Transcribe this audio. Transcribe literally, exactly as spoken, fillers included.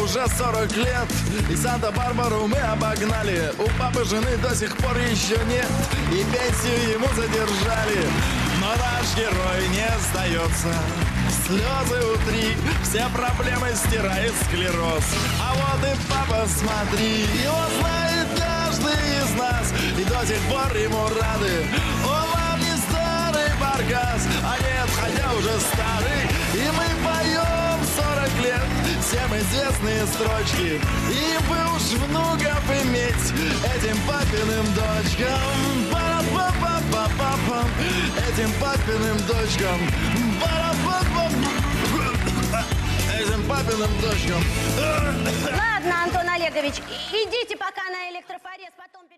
уже сорок лет, и Санта-Барбару мы обогнали. У папы жены до сих пор еще нет, и пенсию ему задержали. Но наш герой не сдается. Слезы утри, все проблемы стирает склероз. А вот и папа, смотри, его знает каждый из нас, и до сих пор ему рады. Он вам не старый баркас, а нет, хотя уже старый. И мы поем сорок лет всем известные строчки, и бы уж внуков иметь этим папиным дочкам. Па-па-па-па-па-па, этим папиным дочкам. Этим папиным дочкам. Ладно, Антон Олегович, идите пока на электрофорез, потом...